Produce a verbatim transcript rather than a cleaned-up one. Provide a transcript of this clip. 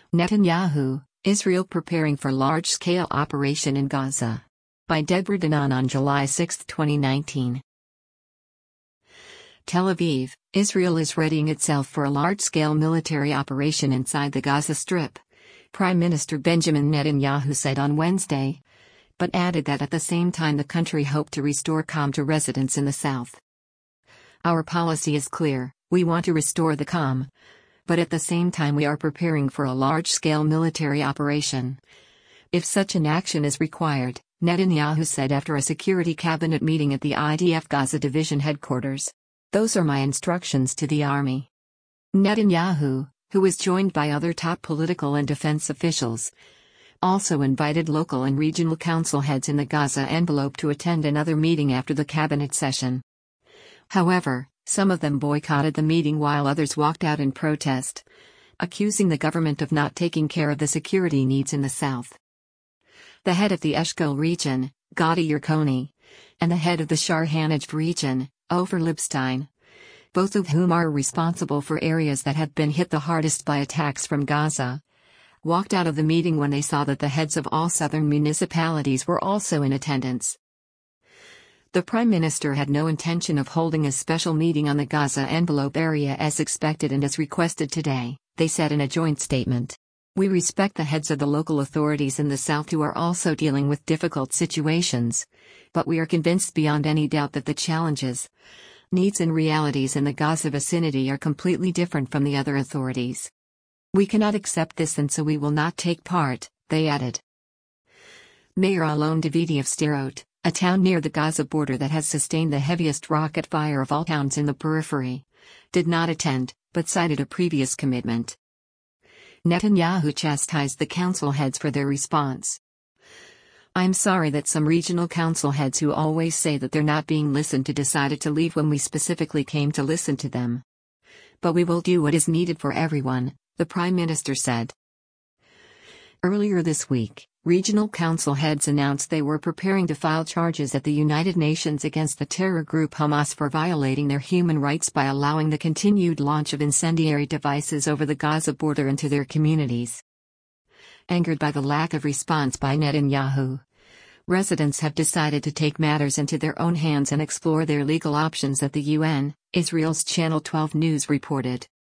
Netanyahu, Israel preparing for large-scale operation in Gaza. By Deborah Danon on July sixth, twenty nineteen. Tel Aviv, Israel is readying itself for a large-scale military operation inside the Gaza Strip, Prime Minister Benjamin Netanyahu said on Wednesday, but added that at the same time the country hoped to restore calm to residents in the south. Our policy is clear: we want to restore the calm, but at the same time we are preparing for a large-scale military operation. If such an action is required, Netanyahu said after a security cabinet meeting at the I D F Gaza Division headquarters. Those are my instructions to the army. Netanyahu, who was joined by other top political and defense officials, also invited local and regional council heads in the Gaza envelope to attend another meeting after the cabinet session. However, some of them boycotted the meeting while others walked out in protest, accusing the government of not taking care of the security needs in the south. The head of the Eshkol region, Gadi Yarkoni, and the head of the Shar Hanajv region, Ofer Libstein, both of whom are responsible for areas that have been hit the hardest by attacks from Gaza, walked out of the meeting when they saw that the heads of all southern municipalities were also in attendance. The Prime Minister had no intention of holding a special meeting on the Gaza envelope area as expected and as requested today, they said in a joint statement. We respect the heads of the local authorities in the south who are also dealing with difficult situations, but we are convinced beyond any doubt that the challenges, needs and realities in the Gaza vicinity are completely different from the other authorities. We cannot accept this and so we will not take part, they added. Mayor Alon Davidi of Sderot, a town near the Gaza border that has sustained the heaviest rocket fire of all towns in the periphery, did not attend, but cited a previous commitment. Netanyahu chastised the council heads for their response. I'm sorry that some regional council heads who always say that they're not being listened to decided to leave when we specifically came to listen to them. But we will do what is needed for everyone, the Prime Minister said. Earlier this week, regional council heads announced they were preparing to file charges at the United Nations against the terror group Hamas for violating their human rights by allowing the continued launch of incendiary devices over the Gaza border into their communities. Angered by the lack of response by Netanyahu, residents have decided to take matters into their own hands and explore their legal options at the U N, Israel's Channel twelve News reported.